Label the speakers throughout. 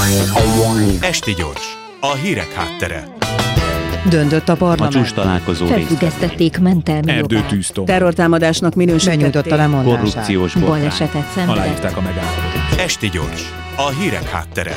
Speaker 1: Esti gyors, a hírek háttere.
Speaker 2: Döntött a parlament.
Speaker 3: A csúcs találkozó
Speaker 4: felfüggesztették mentelmi jogát.
Speaker 5: Erdőtűztop.
Speaker 2: Terrortámadásnak minősítették.
Speaker 5: Benyújtotta lemondását.
Speaker 3: korrupciós botrány.
Speaker 4: Balesetet szenvedett.
Speaker 5: Aláírták a megállapodást.
Speaker 1: Esti gyors, a hírek háttere.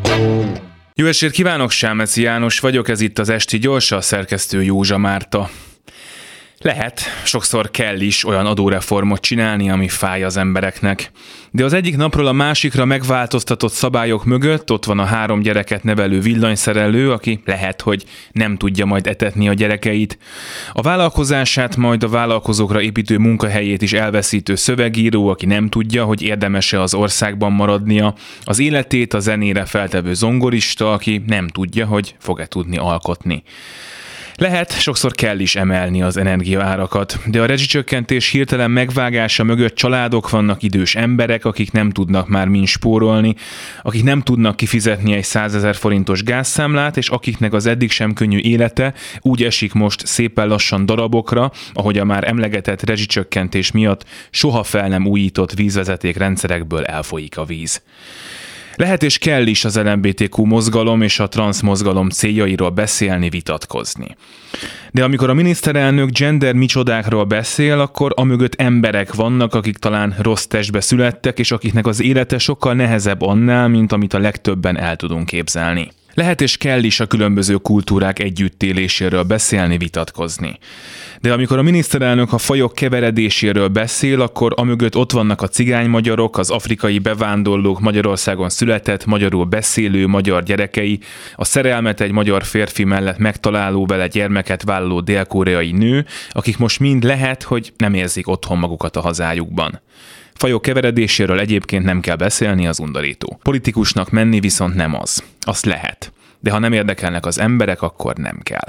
Speaker 5: Jó estét kívánok, Sámeci János vagyok, ez itt az Esti gyors, a szerkesztő Józsa Márta. Lehet, sokszor kell is olyan adóreformot csinálni, ami fáj az embereknek. De az egyik napról a másikra megváltoztatott szabályok mögött ott van a 3 gyereket nevelő villanyszerelő, aki lehet, hogy nem tudja majd etetni a gyerekeit. A vállalkozását, majd a vállalkozókra építő munkahelyét is elveszítő szövegíró, aki nem tudja, hogy érdemes-e az országban maradnia. Az életét a zenére feltevő zongorista, aki nem tudja, hogy fog-e tudni alkotni. Lehet, sokszor kell is emelni az energiaárakat, de a rezsicsökkentés hirtelen megvágása mögött családok vannak, idős emberek, akik nem tudnak már mind spórolni, akik nem tudnak kifizetni egy 100 000 forintos gázszámlát, és akiknek az eddig sem könnyű élete úgy esik most szépen lassan darabokra, ahogy a már emlegetett rezsicsökkentés miatt soha fel nem újított vízvezeték rendszerekből elfolyik a víz. Lehet és kell is az LMBTQ mozgalom és a transz mozgalom céljairól beszélni, vitatkozni. De amikor a miniszterelnök gender micsodákról beszél, akkor amögött emberek vannak, akik talán rossz testbe születtek, és akiknek az élete sokkal nehezebb annál, mint amit a legtöbben el tudunk képzelni. Lehet és kell is a különböző kultúrák együttéléséről beszélni, vitatkozni. De amikor a miniszterelnök a fajok keveredéséről beszél, akkor amögött ott vannak a cigány magyarok, az afrikai bevándorlók, Magyarországon született, magyarul beszélő magyar gyerekei, a szerelmet egy magyar férfi mellett megtaláló, vele gyermeket vállaló dél-koreai nő, akik most mind lehet, hogy nem érzik otthon magukat a hazájukban. Fajok keveredéséről egyébként nem kell beszélni, az undorító. Politikusnak menni viszont nem az. Azt lehet. De ha nem érdekelnek az emberek, akkor nem kell.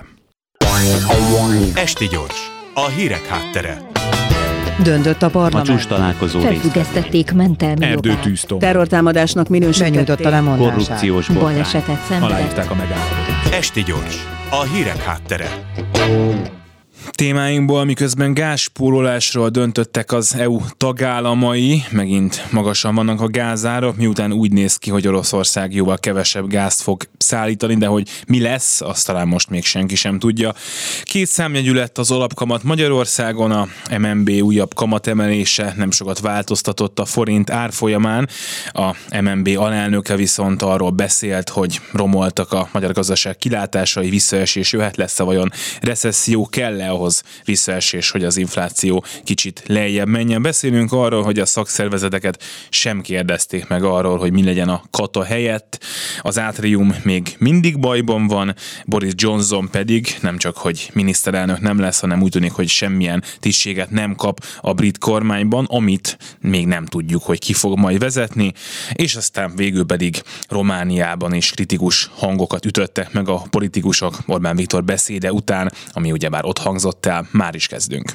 Speaker 1: Esti gyors, a hírek háttere.
Speaker 2: Döntött a
Speaker 3: A
Speaker 2: parlament.
Speaker 3: csúcs találkozó
Speaker 4: Felfüggesztették mentelmi jogát.
Speaker 5: Erdőtűztop.
Speaker 2: Terrortámadásnak minősítették.
Speaker 5: Benyújtotta lemondását.
Speaker 3: korrupciós botrány.
Speaker 4: Balesetet szenvedett.
Speaker 5: Aláírták a megállapodást.
Speaker 1: Esti gyors, a hírek háttere.
Speaker 5: Témáinkból, miközben gázspórolásról döntöttek az EU tagállamai, megint magasan vannak a gázárak, miután úgy néz ki, hogy Oroszország jóval kevesebb gázt fog szállítani, de hogy mi lesz, azt talán most még senki sem tudja. 2 számjegyű lett az alapkamat Magyarországon, a MNB újabb kamatemelése nem sokat változtatott a forint árfolyamán. A MNB alelnöke viszont arról beszélt, hogy romoltak a magyar gazdaság kilátásai, visszaesés jöhet, lesz-e vajon recesszió, kell-e ahhoz visszaesés, hogy az infláció kicsit lejjebb menjen. Beszélünk arról, hogy a szakszervezeteket sem kérdezték meg arról, hogy mi legyen a kata helyett. Az átrium még mindig bajban van, Boris Johnson pedig nem csak, hogy miniszterelnök nem lesz, hanem úgy tűnik, hogy semmilyen tisztséget nem kap a brit kormányban, amit még nem tudjuk, hogy ki fog majd vezetni, és aztán végül pedig Romániában is kritikus hangokat ütöttek meg a politikusok Orbán Viktor beszéde után, ami ugyebár ott hangzott el, már is kezdünk.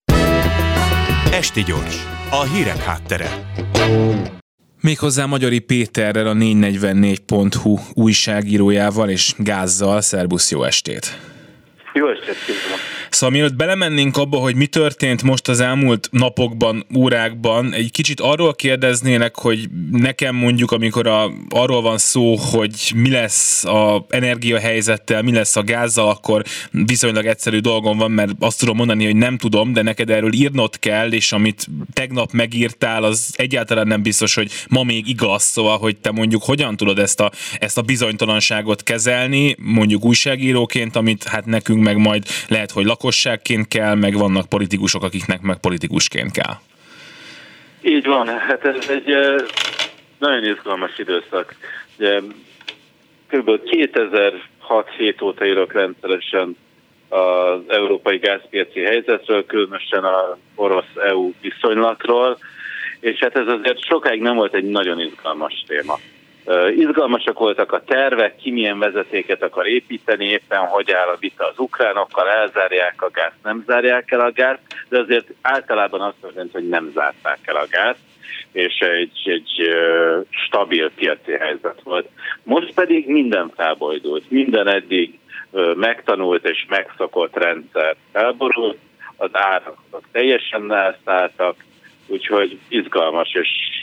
Speaker 1: Esti gyors, a hírek háttere.
Speaker 5: Méghozzá Magyari Péterrel, a 444.hu újságírójával és gázzal. Szerbusz, jó estét!
Speaker 6: Jó estét kívánok!
Speaker 5: Szóval mielőtt belemennénk abba, hogy mi történt most az elmúlt napokban, órákban, egy kicsit arról kérdeznének, hogy nekem mondjuk, amikor arról van szó, hogy mi lesz az energiahelyzettel, mi lesz a gázzal, akkor viszonylag egyszerű dolgom van, mert azt tudom mondani, hogy nem tudom, de neked erről írnod kell, és amit tegnap megírtál, az egyáltalán nem biztos, hogy ma még igaz, szóval, hogy te mondjuk hogyan tudod ezt a bizonytalanságot kezelni, mondjuk újságíróként, amit hát nekünk meg majd lehet, hogy lakosságként kell, meg vannak politikusok, akiknek meg politikusként kell.
Speaker 6: Így van, hát ez egy nagyon izgalmas időszak. Ugye, kb. 2006-7 óta írok rendszeresen az európai gázpiaci helyzetről, különösen az orosz-EU viszonylatról, és hát ez azért sokáig nem volt egy nagyon izgalmas téma. Izgalmasak voltak a tervek, ki milyen vezetéket akar építeni, éppen hogy áll a vita az ukránokkal, elzárják a gázt, nem zárják el a gázt, de azért általában azt történt, hogy nem zárták el a gázt, és egy stabil piaci helyzet volt. Most pedig minden felbojdult, minden eddig megtanult és megszokott rendszer elborult, az árak teljesen elszálltak, úgyhogy izgalmas és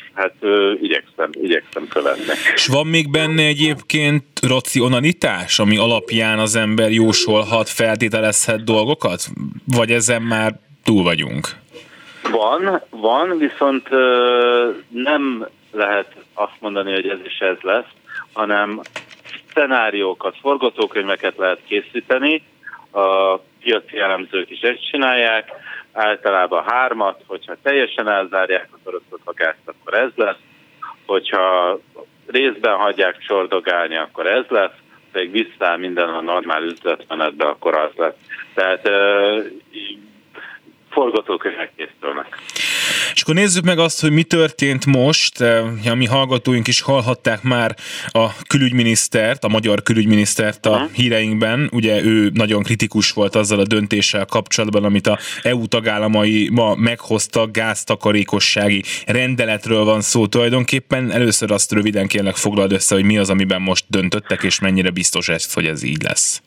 Speaker 6: hát igyekszem követni.
Speaker 5: És van még benne egyébként racionalitás, ami alapján az ember jósolhat, feltételezhet dolgokat? Vagy ezen már túl vagyunk?
Speaker 6: Van, viszont nem lehet azt mondani, hogy ez is ez lesz, hanem szenáriókat, forgatókönyveket lehet készíteni, a piaci elemzők is ezt csinálják, általában 3, hogyha teljesen elzárják az oroszok a gázt, akkor ez lesz, hogyha részben hagyják csordogálni, akkor ez lesz, pedig visszaáll minden a normál üzletmenetbe, akkor az lesz. Tehát forgatókönyvek készülnek.
Speaker 5: És akkor nézzük meg azt, hogy mi történt most. A mi hallgatóink is hallhatták már a külügyminisztert, a magyar külügyminisztert a híreinkben. Ugye ő nagyon kritikus volt azzal a döntéssel kapcsolatban, amit a EU tagállamai ma meghoztak, gáztakarékossági rendeletről van szó tulajdonképpen. Először azt röviden kérlek foglald össze, hogy mi az, amiben most döntöttek, és mennyire biztos ez, hogy ez így lesz.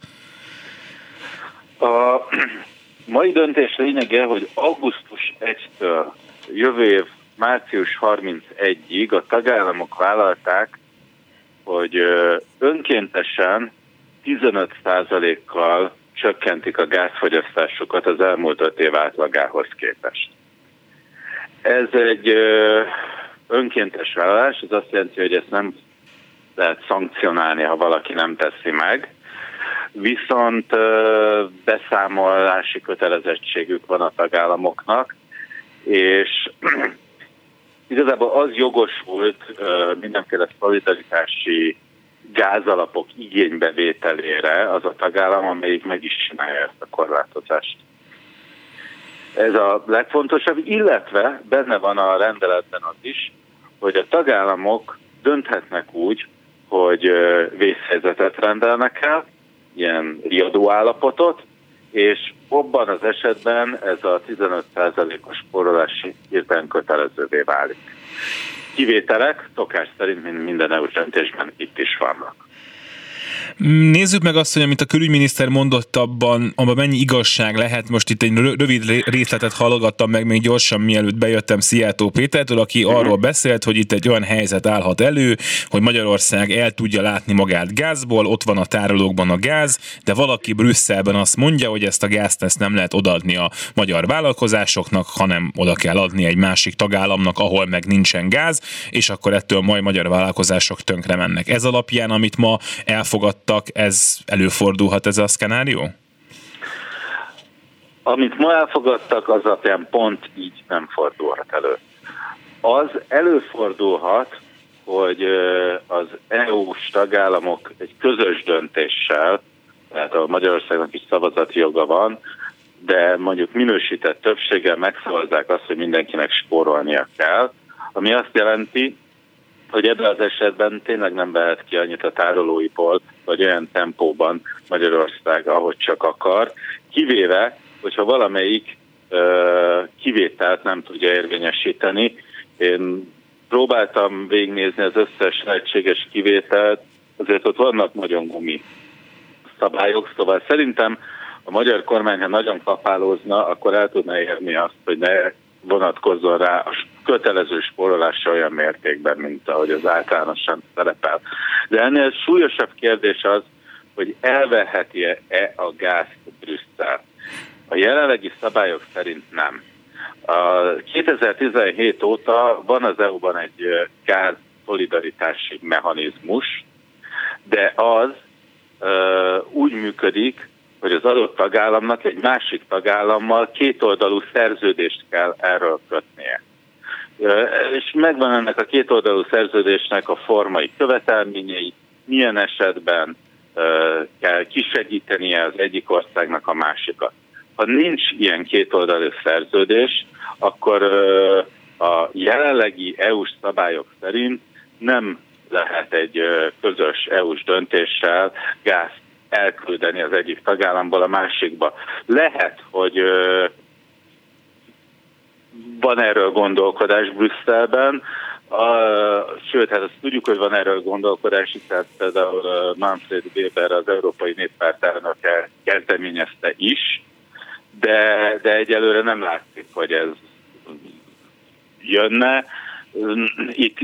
Speaker 6: A mai döntés lényege, hogy augusztus 1-től jövő év március 31-ig a tagállamok vállalták, hogy önkéntesen 15%-kal csökkentik a gázfogyasztásukat az elmúlt 5 év átlagához képest. Ez egy önkéntes vállalás, ez azt jelenti, hogy ezt nem lehet szankcionálni, ha valaki nem teszi meg, viszont beszámolási kötelezettségük van a tagállamoknak, és igazából az jogosult mindenféle szolidaritási gázalapok igénybevételére az a tagállam, amelyik meg is csinálja ezt a korlátozást. Ez a legfontosabb, illetve benne van a rendeletben az is, hogy a tagállamok dönthetnek úgy, hogy vészhelyzetet rendelnek el, ilyen riadóállapotot, és abban az esetben ez a 15%-os spórolás hirtelen kötelezővé válik. Kivételek szokás szerint, mint minden EU döntésben itt is vannak.
Speaker 5: Nézzük meg azt, hogy amit a külügyminiszter mondott abban mennyi igazság lehet. Most itt egy rövid részletet hallgattam meg még gyorsan, mielőtt bejöttem Szijjártó Pétertől, aki arról beszélt, hogy itt egy olyan helyzet állhat elő, hogy Magyarország el tudja látni magát gázból, ott van a tárolókban a gáz, de valaki Brüsszelben azt mondja, hogy ezt a gázt nem lehet odaadni a magyar vállalkozásoknak, hanem oda kell adni egy másik tagállamnak, ahol meg nincsen gáz, és akkor ettől majd magyar vállalkozások tönkre mennek. Ez alapján, amit ma elfogadtak, ez előfordulhat, ez a szkenárió?
Speaker 6: Amit ma elfogadtak, az alapján pont így nem fordulhat elő. Az előfordulhat, hogy az EU-s tagállamok egy közös döntéssel, tehát a Magyarországnak is szavazati joga van, de mondjuk minősített többséggel megszavazzák azt, hogy mindenkinek spórolnia kell, ami azt jelenti, hogy ebben az esetben tényleg nem vehet ki annyit a tárolóiból, vagy olyan tempóban Magyarország, ahogy csak akar, kivéve, hogyha valamelyik kivételt nem tudja érvényesíteni. Én próbáltam végignézni az összes lehetséges kivételt, azért ott vannak nagyon gumi szabályok, szóval szerintem a magyar kormány, ha nagyon kapálózna, akkor el tudna érni azt, hogy ne vonatkozzon rá a kötelező spórolásra olyan mértékben, mint ahogy az általánosan szerepel. De ennél súlyosabb kérdés az, hogy elveheti-e a gázt Brüsszel. A jelenlegi szabályok szerint nem. A 2017 óta van az EU-ban egy gáz szolidaritási mechanizmus, de az úgy működik, hogy az adott tagállamnak egy másik tagállammal kétoldalú szerződést kell erről kötnie. És megvan ennek a kétoldalú szerződésnek a formai követelményei, milyen esetben kell kisegítenie az egyik országnak a másikat. Ha nincs ilyen kétoldalú szerződés, akkor a jelenlegi EU-s szabályok szerint nem lehet egy közös EU-s döntéssel gázt elküldeni az egyik tagállamból a másikba. Lehet, hogy van erről gondolkodás Brüsszelben, sőt, hát azt tudjuk, hogy van erről gondolkodás, tehát például Manfred Weber, az Európai Néppárt elnöke kezdeményezte is, de egyelőre nem látszik, hogy ez jönne. Itt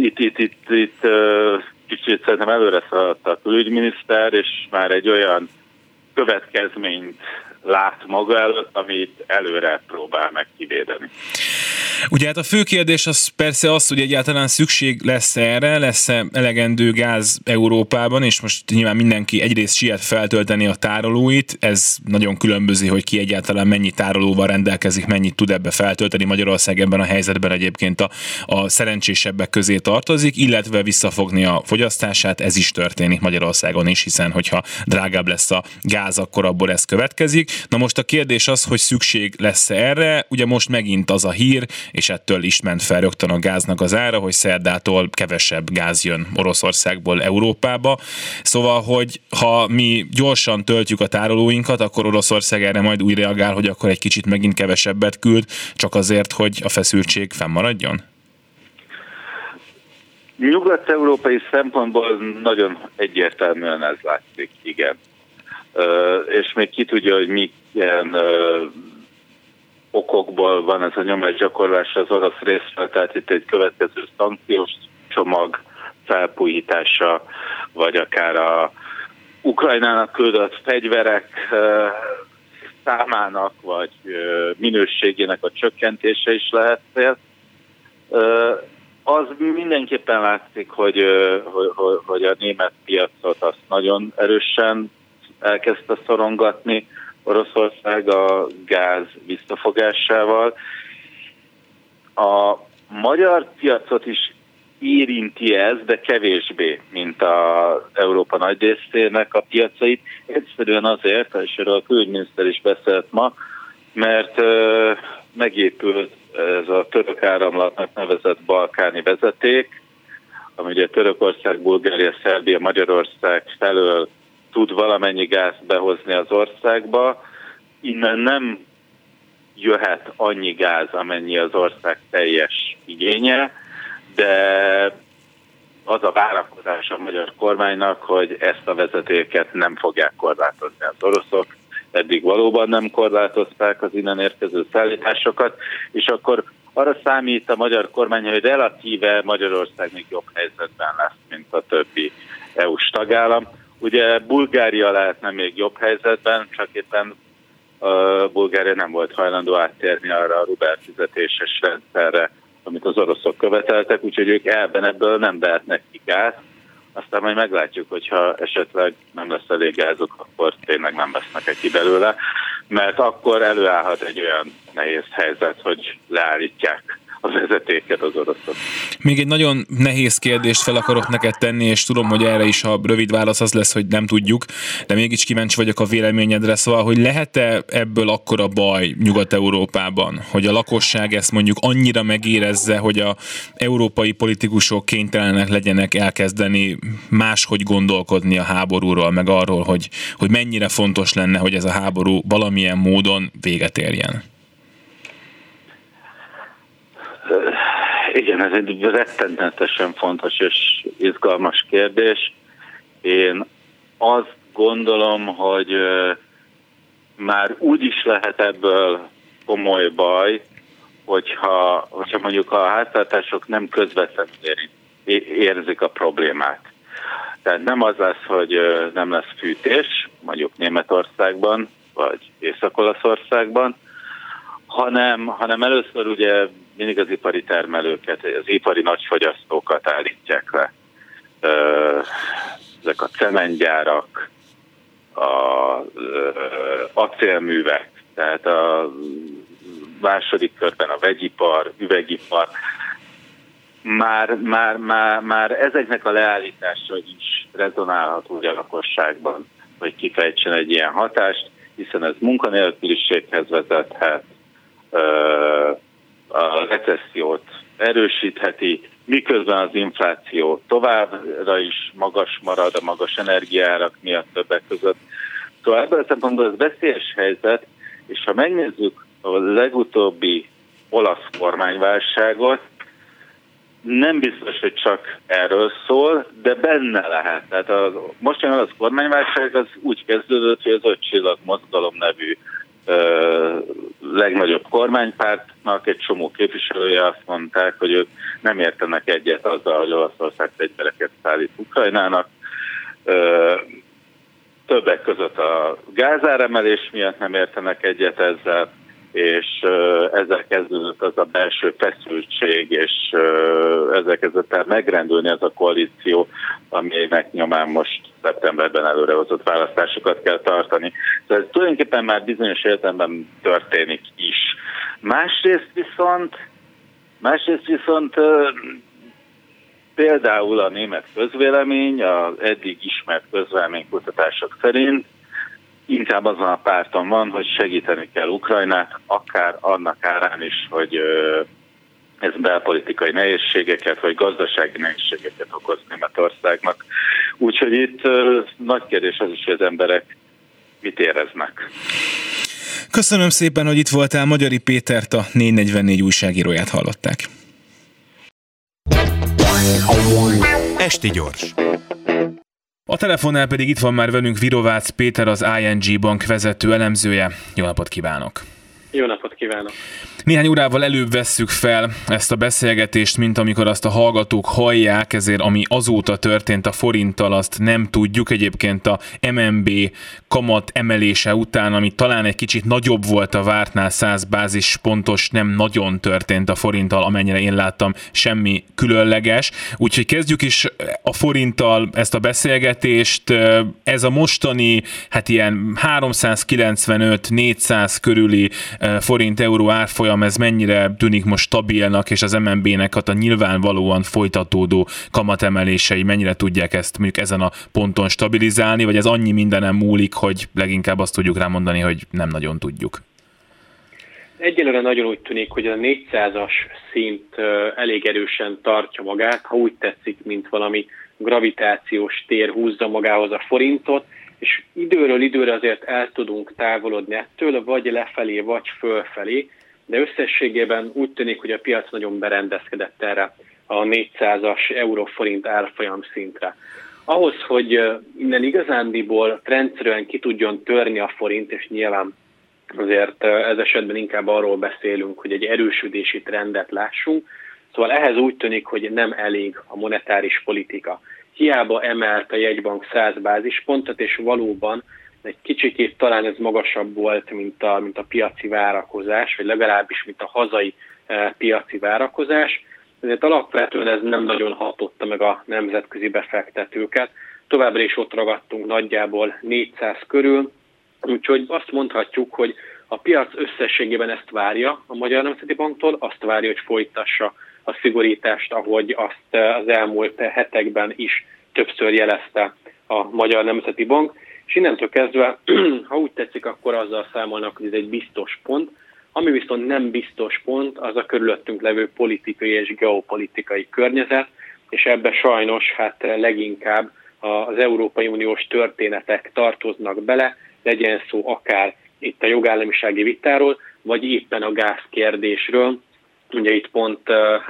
Speaker 6: kicsit szerintem előre szaladt a külügyminiszter, és már egy olyan következményt lát maga előtt, amit előre próbál meg kivédeni.
Speaker 5: Ugye hát a fő kérdés az persze az, hogy egyáltalán szükség lesz-e erre, lesz-e elegendő gáz Európában, és most nyilván mindenki egyrészt siet feltölteni a tárolóit, ez nagyon különbözi, hogy ki egyáltalán mennyi tárolóval rendelkezik, mennyit tud ebbe feltölteni. Magyarország ebben a helyzetben egyébként a szerencsésebbek közé tartozik, illetve visszafogni a fogyasztását, ez is történik Magyarországon is, hiszen hogyha drágább lesz a gáz, akkor abból ez következik. Na most a kérdés az, hogy szükség lesz erre, ugye most megint az a hír, és ettől is ment fel rögtön a gáznak az ára, hogy szerdától kevesebb gáz jön Oroszországból Európába. Szóval, hogy ha mi gyorsan töltjük a tárolóinkat, akkor Oroszország erre majd úgy reagál, hogy akkor egy kicsit megint kevesebbet küld, csak azért, hogy a feszültség fennmaradjon?
Speaker 6: Nyugat-európai szempontból nagyon egyértelműen ez látszik, igen. És még ki tudja, hogy milyen okokból van ez a nyomásgyakorlás az orosz részről, tehát itt egy következő szankciós csomag felpújítása, vagy akár a Ukrajnának küldött fegyverek számának, vagy minőségének a csökkentése is lehet cél. Az mindenképpen látszik, hogy a német piacot azt nagyon erősen elkezdte szorongatni Oroszország a gáz visszafogásával. A magyar piacot is érinti ez, de kevésbé, mint az Európa nagy részének a piacait. Egyszerűen azért, és erről a külügyminiszter is beszélt ma, mert megépült ez a török áramlatnak nevezett balkáni vezeték, ami ugye Törökország, Bulgária, Szerbia, Magyarország felől tud valamennyi gázt behozni az országba. Innen nem jöhet annyi gáz, amennyi az ország teljes igénye, de az a várakozás a magyar kormánynak, hogy ezt a vezetéket nem fogják korlátozni az oroszok. Eddig valóban nem korlátozták az innen érkező szállításokat, és akkor arra számít a magyar kormány, hogy relatíve Magyarország még jobb helyzetben lesz, mint a többi EU-s tagállam. Ugye Bulgária lehetne még jobb helyzetben, csak éppen Bulgária nem volt hajlandó áttérni arra a rubel fizetéses rendszerre, amit az oroszok követeltek, úgyhogy ők ebből nem vehetnek ki gáz. Aztán majd meglátjuk, hogyha esetleg nem lesz elég gázuk, akkor tényleg nem vesznek ki belőle, mert akkor előállhat egy olyan nehéz helyzet, hogy leállítják a vezetéket az oroszok.
Speaker 5: Még egy nagyon nehéz kérdést fel akarok neked tenni, és tudom, hogy erre is a rövid válasz az lesz, hogy nem tudjuk, de mégis kíváncsi vagyok a véleményedre, szóval, hogy lehet-e ebből akkora baj Nyugat-Európában, hogy a lakosság ezt mondjuk annyira megérezze, hogy a európai politikusok kénytelenek legyenek elkezdeni máshogy gondolkodni a háborúról, meg arról, hogy mennyire fontos lenne, hogy ez a háború valamilyen módon véget érjen?
Speaker 6: Igen, ez egy rettenetesen fontos és izgalmas kérdés. Én azt gondolom, hogy már úgy is lehet ebből komoly baj, hogyha mondjuk a háztartások nem közvetlenül érzik a problémát. Tehát nem az lesz, hogy nem lesz fűtés, mondjuk Németországban, vagy Észak-Olaszországban, hanem először ugye mindig az ipari termelőket, az ipari nagyfogyasztókat állítják le. Ezek a cementgyárak, az acélművek, tehát a második körben a vegyipar, üvegipar. Már ezeknek a leállítása is rezonálhat úgy a lakosságban, hogy kifejtsen egy ilyen hatást, hiszen ez munkanélküliséghez vezethet, a recessziót erősítheti, miközben az infláció továbbra is magas marad a magas energiaárak miatt többek között. Szóval ebből a szempontból ez veszélyes helyzet, és ha megnézzük a legutóbbi olasz kormányválságot, nem biztos, hogy csak erről szól, de benne lehet. Tehát a mostani olasz kormányválság az úgy kezdődött, hogy az 5 csillag mozgalom nevű legnagyobb kormánypártnak egy csomó képviselője azt mondták, hogy ők nem értenek egyet azzal, hogy Oroszország fegyvereket szállít Ukrajnának. Többek között a gázáremelés miatt nem értenek egyet ezzel, és ezzel kezdődött az a belső feszültség, és ezzel kezdett el megrendülni az a koalíció, aminek nyomán most szeptemberben előrehozott választásokat kell tartani. Tehát ez tulajdonképpen már bizonyos értelemben történik is. Másrészt viszont például a német közvélemény, az eddig ismert közvéleménykutatások szerint inkább azon a párton van, hogy segíteni kell Ukrajnát, akár annak árán is, hogy ez belpolitikai nehézségeket, vagy gazdasági nehézségeket okoz Németországnak. Úgyhogy itt nagy kérdés az is, hogy az emberek mit éreznek.
Speaker 5: Köszönöm szépen, hogy itt voltál. Magyari Pétert, a 444 újságíróját hallották.
Speaker 1: Esti gyors.
Speaker 5: A telefonnál pedig itt van már velünk Virovácz Péter, az ING Bank vezető elemzője. Jó napot kívánok!
Speaker 3: Jó napot kívánok!
Speaker 5: Néhány órával előbb vesszük fel ezt a beszélgetést, mint amikor azt a hallgatók hallják, ezért ami azóta történt a forinttal, azt nem tudjuk. Egyébként a MNB kamat emelése után, ami talán egy kicsit nagyobb volt a vártnál, 100 bázispontos, nem nagyon történt a forinttal, amennyire én láttam, semmi különleges. Úgyhogy kezdjük is a forinttal ezt a beszélgetést. Ez a mostani, hát ilyen 395-400 körüli forint-euró árfolyam, ez mennyire tűnik most stabilnak, és az MNB-nek a nyilvánvalóan folytatódó kamatemelései mennyire tudják ezt mondjuk ezen a ponton stabilizálni, vagy ez annyi mindenem múlik, hogy leginkább azt tudjuk rámondani, hogy nem nagyon tudjuk?
Speaker 3: Egyelőre nagyon úgy tűnik, hogy a 400-as szint elég erősen tartja magát, ha úgy tetszik, mint valami gravitációs tér húzza magához a forintot, és időről időre azért el tudunk távolodni ettől, vagy lefelé, vagy fölfelé, de összességében úgy tűnik, hogy a piac nagyon berendezkedett erre a 400-as euró-forint árfolyam szintre. Ahhoz, hogy innen igazándiból rendszerűen ki tudjon törni a forint, és nyilván azért ez esetben inkább arról beszélünk, hogy egy erősödési trendet lássunk, szóval ehhez úgy tűnik, hogy nem elég a monetáris politika. Hiába emelt a jegybank 100 bázispontot, és valóban egy kicsikét talán ez magasabb volt, mint a piaci várakozás, vagy legalábbis, mint a hazai piaci várakozás. Ezért alapvetően ez nem nagyon hatotta meg a nemzetközi befektetőket. Továbbra is ott ragadtunk nagyjából 400 körül, úgyhogy azt mondhatjuk, hogy a piac összességében ezt várja a Magyar Nemzeti Banktól, azt várja, hogy folytassa a szigorítást, ahogy azt az elmúlt hetekben is többször jelezte a Magyar Nemzeti Bank, és innentől kezdve, ha úgy tetszik, akkor azzal számolnak, hogy ez egy biztos pont. Ami viszont nem biztos pont, az a körülöttünk levő politikai és geopolitikai környezet, és ebbe sajnos leginkább az Európai Uniós történetek tartoznak bele, legyen szó akár itt a jogállamisági vitáról, vagy éppen a gázkérdésről. Ugye itt pont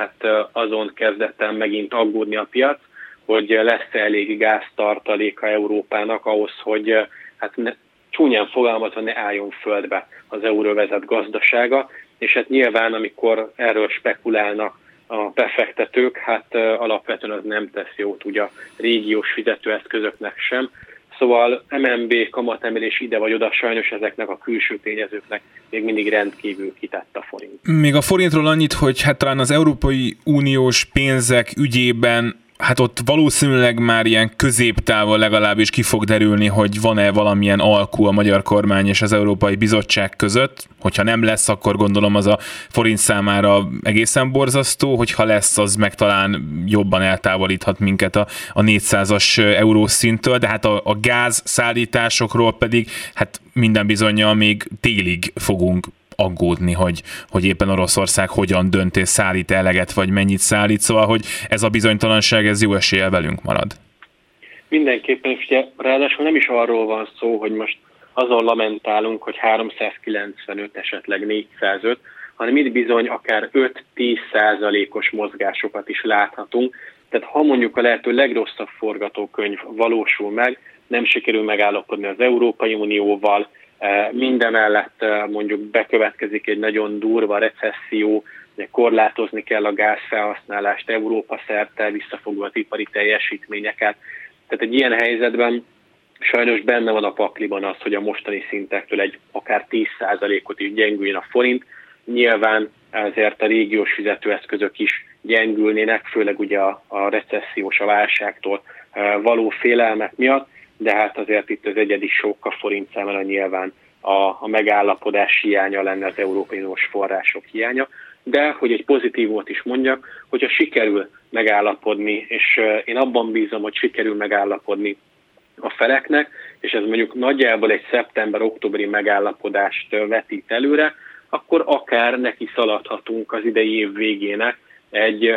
Speaker 3: azon kezdett el megint aggódni a piac, hogy lesz-e elég gáztartaléka Európának ahhoz, hogy csúnyán fogalmazva ne álljon földbe az euróvezet gazdasága, és hát nyilván, amikor erről spekulálnak a befektetők, alapvetően az nem tesz jót ugye a régiós fizetőeszközöknek sem. Szóval MNB kamatemelés ide vagy oda, sajnos ezeknek a külső tényezőknek még mindig rendkívül kitett a forint.
Speaker 5: Még a forintról annyit, hogy talán az Európai Uniós pénzek ügyében ott valószínűleg már ilyen középtávon legalábbis ki fog derülni, hogy van-e valamilyen alkú a magyar kormány és az Európai Bizottság között. Hogyha nem lesz, akkor gondolom az a forint számára egészen borzasztó, hogyha lesz, az meg talán jobban eltávolíthat minket a 400-as eurós szinttől, de a gáz szállításokról pedig minden bizonnyal még télig fogunk aggódni, hogy éppen Oroszország hogyan dönt és szállít eleget, vagy mennyit szállít, szóval, hogy ez a bizonytalanság, ez jó eséllyel velünk marad.
Speaker 3: Mindenképpen, ugye, ráadásul nem is arról van szó, hogy most azon lamentálunk, hogy 395, esetleg 405, hanem itt bizony akár 5-10%-os mozgásokat is láthatunk. Tehát ha mondjuk a lehető legrosszabb forgatókönyv valósul meg, nem sikerül megállapodni az Európai Unióval, Mindemellett mondjuk bekövetkezik egy nagyon durva recesszió, korlátozni kell a gázfelhasználást Európa szerte, visszafogva az ipari teljesítményeket. Tehát egy ilyen helyzetben sajnos benne van a pakliban az, hogy a mostani szintektől egy akár 10%-ot is gyengüljön a forint. Nyilván ezért a régiós fizetőeszközök is gyengülnének, főleg ugye a recessziós, a válságtól való félelmek miatt, de hát azért itt az egyedi sok a forint számára nyilván a megállapodás hiánya lenne, az Európai Uniós források hiánya. De, hogy egy pozitívumot is mondjak, hogyha sikerül megállapodni, és én abban bízom, hogy sikerül megállapodni a feleknek, és ez mondjuk nagyjából egy szeptember-októberi megállapodást vetít előre, akkor akár neki szaladhatunk az idei év végének egy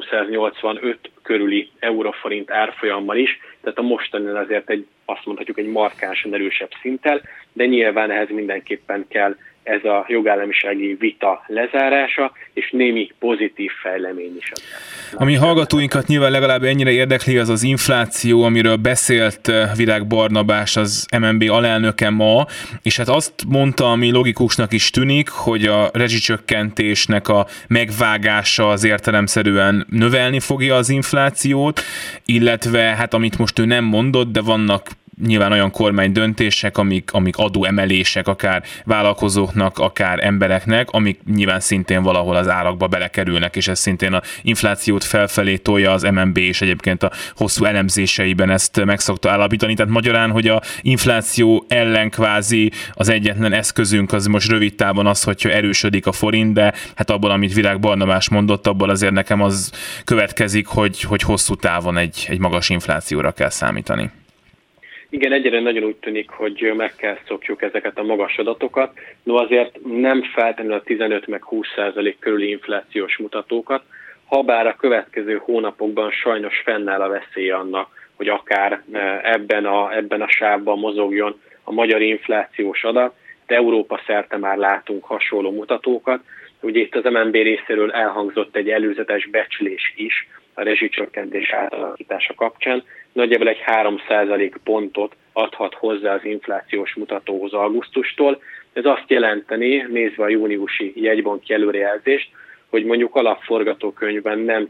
Speaker 3: 385 körüli euróforint árfolyammal is, tehát a mostani azért azt mondhatjuk egy markánsan erősebb szinttel, de nyilván ehhez mindenképpen kell ez a jogállamisági vita lezárása, és némi pozitív fejlemény is.
Speaker 5: Ami hallgatóinkat nyilván legalább ennyire érdekli, az az infláció, amiről beszélt Virág Barnabás, az MNB alelnöke ma, és hát azt mondta, ami logikusnak is tűnik, hogy a rezsicsökkentésnek a megvágása az értelemszerűen növelni fogja az inflációt, illetve hát amit most ő nem mondott, de vannak nyilván olyan kormány döntések, amik adóemelések, akár vállalkozóknak, akár embereknek, amik nyilván szintén valahol az árakba belekerülnek, és ez szintén az inflációt felfelé tolja, az MNB és egyébként a hosszú elemzéseiben ezt meg szokta állapítani. Tehát magyarán, hogy a infláció ellen kvázi az egyetlen eszközünk az most rövid távon az, hogyha erősödik a forint, de hát abból, amit Virág Barnabás mondott, abból azért nekem az következik, hogy hosszú távon egy magas inflációra kell számítani.
Speaker 3: Igen, egyre nagyon úgy tűnik, hogy meg kell szokjuk ezeket a magas adatokat, no azért nem feltétlenül a 15 meg 20% körüli inflációs mutatókat, habár a következő hónapokban sajnos fennáll a veszély annak, hogy akár ebben a sávban mozogjon a magyar inflációs adat, de Európa szerte már látunk hasonló mutatókat. Ugye itt az MNB részéről elhangzott egy előzetes becslés is a rezsicsökkentés átalakítása kapcsán. Nagyjából egy 3% pontot adhat hozzá az inflációs mutatóhoz augusztustól. Ez azt jelenteni, nézve a júniusi jegybanki előrejelzést, hogy mondjuk alapforgatókönyvben nem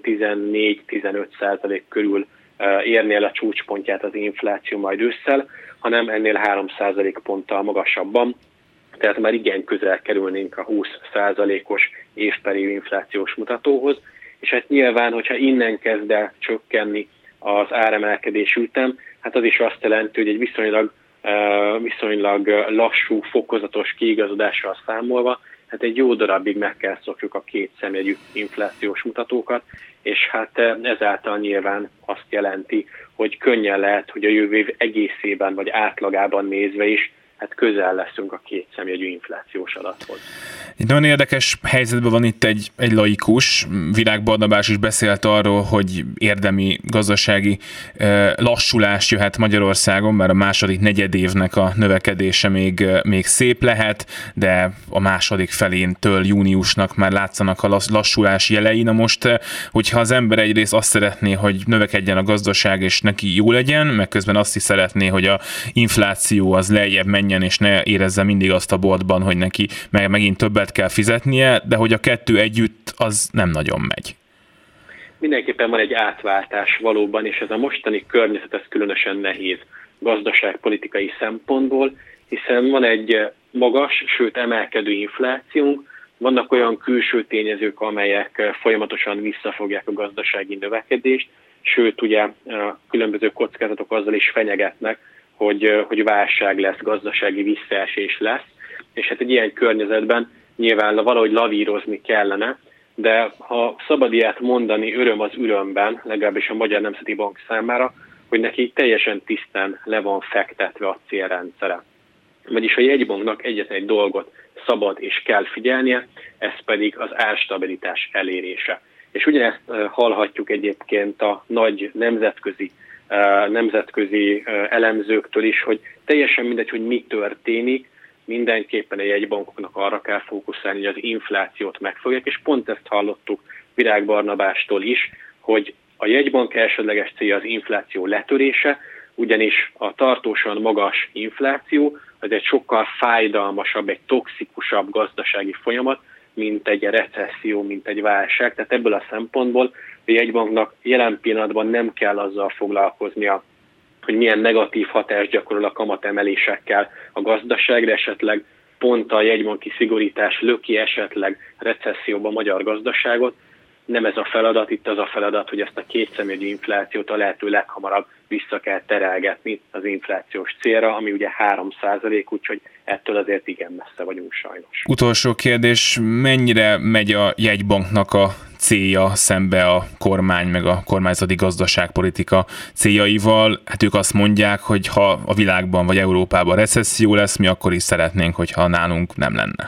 Speaker 3: 14-15% körül érni el a csúcspontját az infláció majd ősszel, hanem ennél 3% ponttal magasabban. Tehát már igen közel kerülnénk a 20%-os évperiód inflációs mutatóhoz, és hát nyilván, hogyha innen kezd el csökkenni az áremelkedés ütem, hát az is azt jelenti, hogy egy viszonylag lassú, fokozatos kiigazodással számolva, hát egy jó darabig meg kell szokjuk a két szemjegyű inflációs mutatókat, és hát ezáltal nyilván azt jelenti, hogy könnyen lehet, hogy a jövő év egészében vagy átlagában nézve is hát közel leszünk a két szemjegyű inflációs adathoz.
Speaker 5: Egy nagyon érdekes helyzetben van itt egy laikus. Virág Barnabás is beszélt arról, hogy érdemi gazdasági lassulás jöhet Magyarországon, mert a második negyedévnek a növekedése még szép lehet, de a második feléntől júniusnak már látszanak a lassulás jelei. Na most, hogyha az ember egyrészt azt szeretné, hogy növekedjen a gazdaság és neki jó legyen, meg közben azt is szeretné, hogy a infláció az lejjebb menjen, és ne érezze mindig azt a boltban, hogy neki megint többet kell fizetnie, de hogy a kettő együtt az nem nagyon megy.
Speaker 3: Mindenképpen van egy átváltás valóban, és ez a mostani környezet ez különösen nehéz gazdaságpolitikai szempontból, hiszen van egy magas, sőt emelkedő inflációnk, vannak olyan külső tényezők, amelyek folyamatosan visszafogják a gazdasági növekedést, sőt ugye különböző kockázatok azzal is fenyegetnek, hogy válság lesz, gazdasági visszaesés lesz, és hát egy ilyen környezetben nyilván valahogy lavírozni kellene, de ha szabad ilyet mondani, öröm az ürömben, legalábbis a Magyar Nemzeti Bank számára, hogy neki teljesen tisztán le van fektetve a célrendszere. Vagyis a jegybanknak egyetlen egy dolgot szabad és kell figyelnie, ez pedig az árstabilitás elérése. És ugyanezt hallhatjuk egyébként a nagy nemzetközi elemzőktől is, hogy teljesen mindegy, hogy mi történik, mindenképpen a jegybankoknak arra kell fókuszálni, hogy az inflációt megfogják, és pont ezt hallottuk Virág Barnabástól is, hogy a jegybank elsődleges célja az infláció letörése, ugyanis a tartósan magas infláció az egy sokkal fájdalmasabb, egy toxikusabb gazdasági folyamat, mint egy recesszió, mint egy válság. Tehát ebből a szempontból a jegybanknak jelen pillanatban nem kell azzal foglalkoznia, hogy milyen negatív hatást gyakorol a kamatemelésekkel a gazdaságra, esetleg pont a jegybanki szigorítás löki esetleg recesszióba a magyar gazdaságot. Nem ez a feladat, itt az a feladat, hogy ezt a kétszemjegyű inflációt a lehető leghamarabb vissza kell terelgetni az inflációs célra, ami ugye 3%, úgyhogy ettől azért igen messze vagyunk sajnos.
Speaker 5: Utolsó kérdés, mennyire megy a jegybanknak a célja szembe a kormány meg a kormányzati gazdaságpolitika céljaival? Hát ők azt mondják, hogy ha a világban vagy Európában recesszió lesz, mi akkor is szeretnénk, hogyha nálunk nem lenne.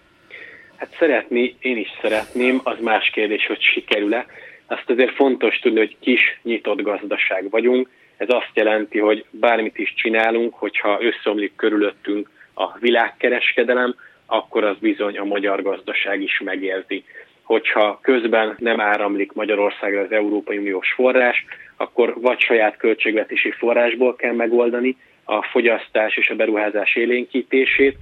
Speaker 3: Hát szeretni, én is szeretném, az más kérdés, hogy sikerül-e. Azt azért fontos tudni, hogy kis, nyitott gazdaság vagyunk. Ez azt jelenti, hogy bármit is csinálunk, hogyha összeomlik körülöttünk a világkereskedelem, akkor az bizony a magyar gazdaság is megérzi. Hogyha közben nem áramlik Magyarországra az Európai Uniós forrás, akkor vagy saját költségvetési forrásból kell megoldani a fogyasztás és a beruházás élénkítését,